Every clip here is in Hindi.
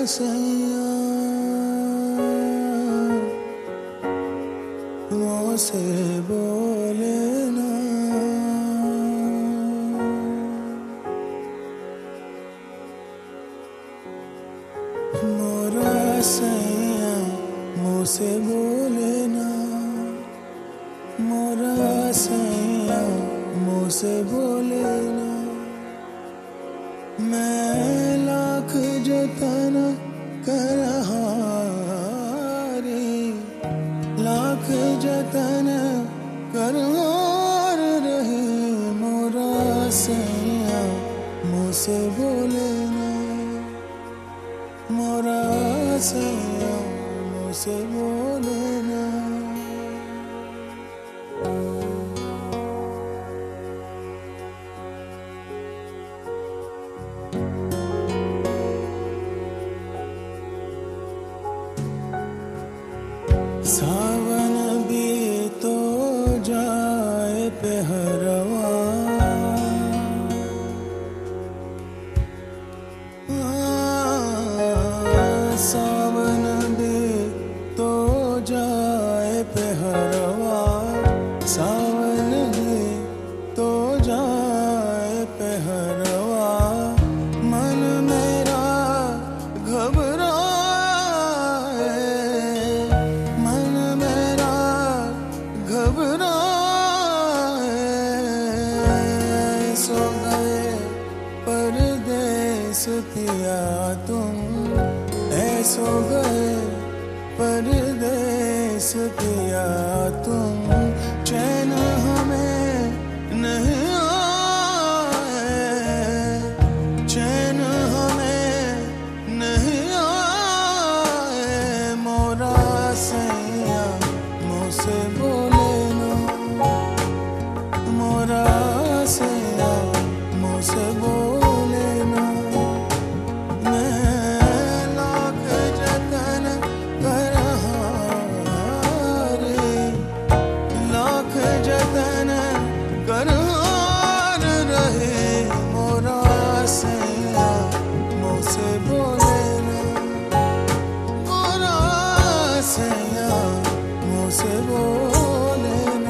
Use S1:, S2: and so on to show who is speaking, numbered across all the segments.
S1: सैया मुझसे बोले ना, मोरा सैया मुझसे बोले ना, मोरा सैया मुझसे बोले ना। मैं लाख जतन कर हारी, लाख जतन कर हार रही, मोरा सैया मुझसे बोले ना, मोरा सैया मुझसे बोले ना। सावन भी तो जाए पहरवा, सावन भी तो जाए पहरवा, सावन भी तो जाए पहरवा। मन मेरा घबराए, मन मेरा घबराए। सो गए परदेस पिया तुम, सो गए परदेस पिया तुम। चैन हमें नहीं आए, चैन हमें नहीं आए, मोरा सैया मुझसे बोले ना, मोरा सैया मुझसे बोले ना। जतन कर हार रहे, मोरा सैया मुझसे बोले ना, मोरा सैया मुझसे बोले ना।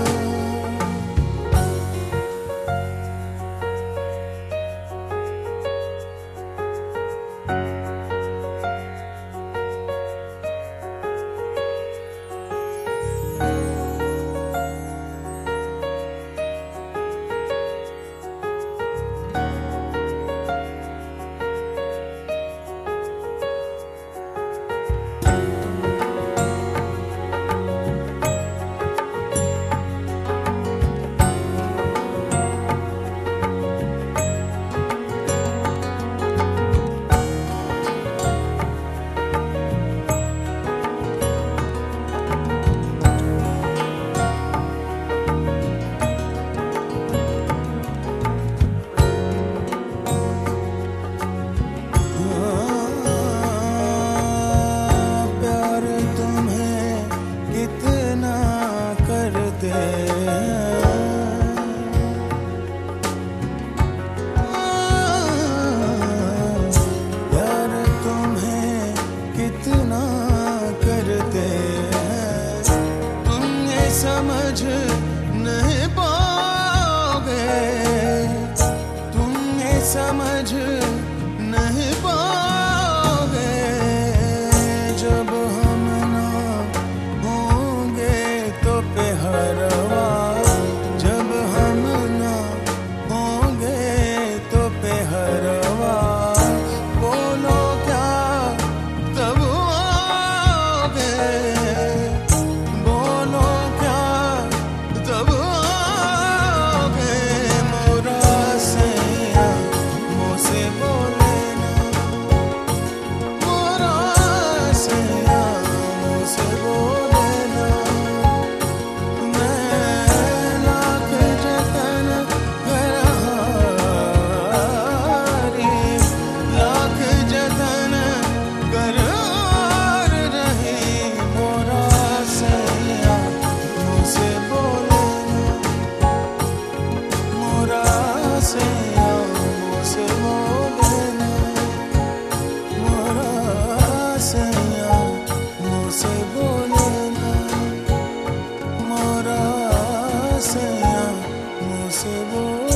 S1: प्यार तुम्हें कितना करते हैं, तुम ये समझ नहीं पाओगे, तुम ये समझ नहीं पाओगे। जब हम ना होंगे तो पहरवा, जब हम ना होंगे तो पहरवा। बोलो क्या तब आओगे, बोलो क्या तब आओगे, मोरा सैया मुझसे बोले ना, वो